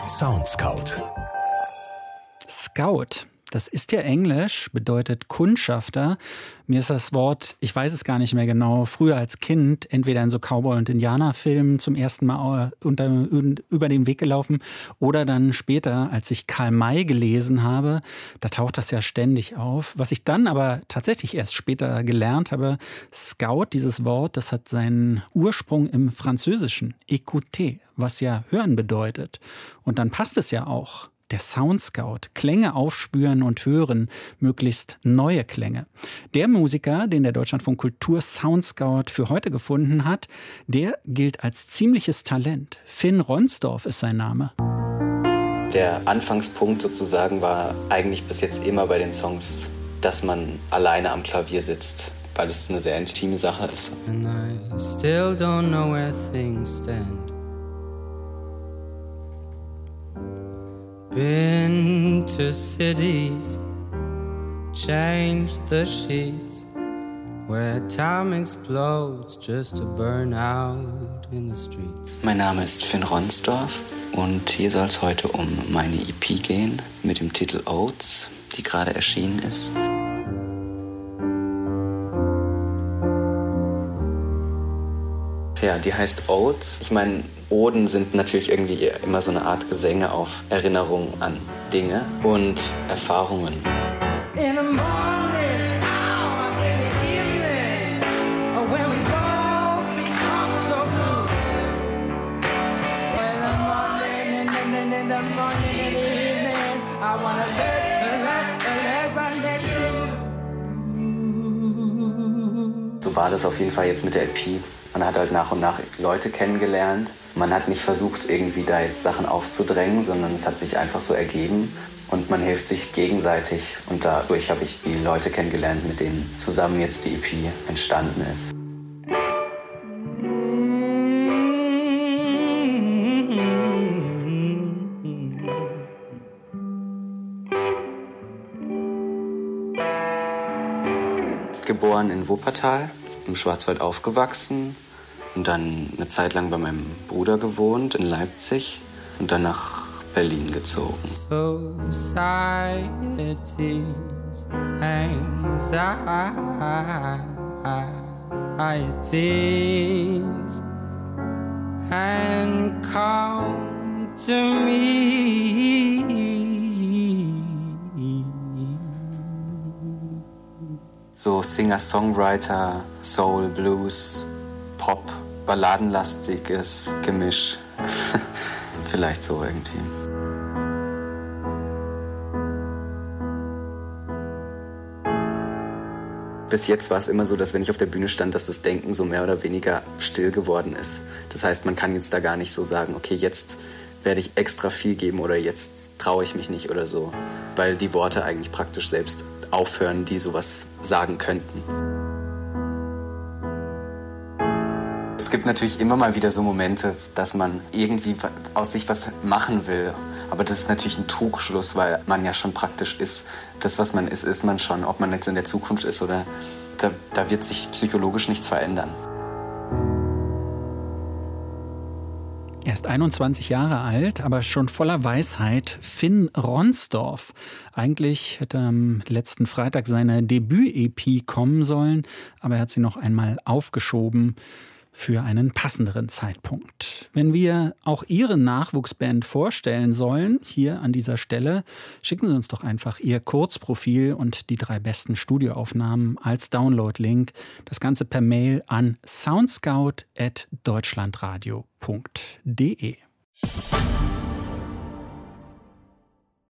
Soundscout. Scout, das ist ja Englisch, bedeutet Kundschafter. Mir ist das Wort, ich weiß es gar nicht mehr genau, früher als Kind entweder in so Cowboy- und Indianerfilmen zum ersten Mal über den Weg gelaufen oder dann später, als ich Karl May gelesen habe, da taucht das ja ständig auf. Was ich dann aber tatsächlich erst später gelernt habe, Scout, dieses Wort, das hat seinen Ursprung im Französischen, écouter, was ja hören bedeutet. Und dann passt es ja auch. Der Soundscout, Klänge aufspüren und hören, möglichst neue Klänge. Der Musiker, den der Deutschlandfunk Kultur Soundscout für heute gefunden hat, der gilt als ziemliches Talent. Finn Ronsdorf ist sein Name. Der Anfangspunkt sozusagen war eigentlich bis jetzt immer bei den Songs, dass man alleine am Klavier sitzt, weil es eine sehr intime Sache ist. And I still don't know where things stand. Been to cities, changed the sheets, where time explodes just to burn out in the streets. Mein Name ist Finn Ronsdorf und hier soll es heute um meine EP gehen mit dem Titel Odes, die gerade erschienen ist. Ja, die heißt Odes. Ich meine, Oden sind natürlich irgendwie immer so eine Art Gesänge auf Erinnerungen an Dinge und Erfahrungen. In the morning, or in the evening, or when we both become so blue. In the morning, in the morning, in the evening, I wanna let right next to you. So war das auf jeden Fall jetzt mit der EP. Man hat halt nach und nach Leute kennengelernt. Man hat nicht versucht, irgendwie da jetzt Sachen aufzudrängen, sondern es hat sich einfach so ergeben. Und man hilft sich gegenseitig. Und dadurch habe ich die Leute kennengelernt, mit denen zusammen jetzt die EP entstanden ist. Geboren in Wuppertal, im Schwarzwald aufgewachsen und dann eine Zeit lang bei meinem Bruder gewohnt in Leipzig und dann nach Berlin gezogen. Society's anxieties and come to me. So Singer-Songwriter, Soul, Blues, Pop, balladenlastiges Gemisch. Vielleicht so irgendwie. Bis jetzt war es immer so, dass wenn ich auf der Bühne stand, dass das Denken so mehr oder weniger still geworden ist. Das heißt, man kann jetzt da gar nicht so sagen, okay, jetzt werde ich extra viel geben oder jetzt traue ich mich nicht oder so. Weil die Worte eigentlich praktisch selbst aufhören, die sowas sagen könnten. Es gibt natürlich immer mal wieder so Momente, dass man irgendwie aus sich was machen will. Aber das ist natürlich ein Trugschluss, weil man ja schon praktisch ist. Das, was man ist, ist man schon. Ob man jetzt in der Zukunft ist oder da wird sich psychologisch nichts verändern. Er ist 21 Jahre alt, aber schon voller Weisheit. Finn Ronsdorf. Eigentlich hätte am letzten Freitag seine Debüt-EP kommen sollen, aber er hat sie noch einmal aufgeschoben für einen passenderen Zeitpunkt. Wenn wir auch Ihre Nachwuchsband vorstellen sollen, hier an dieser Stelle, schicken Sie uns doch einfach Ihr Kurzprofil und die 3 besten Studioaufnahmen als Download-Link. Das Ganze per Mail an soundscout@deutschlandradio.de.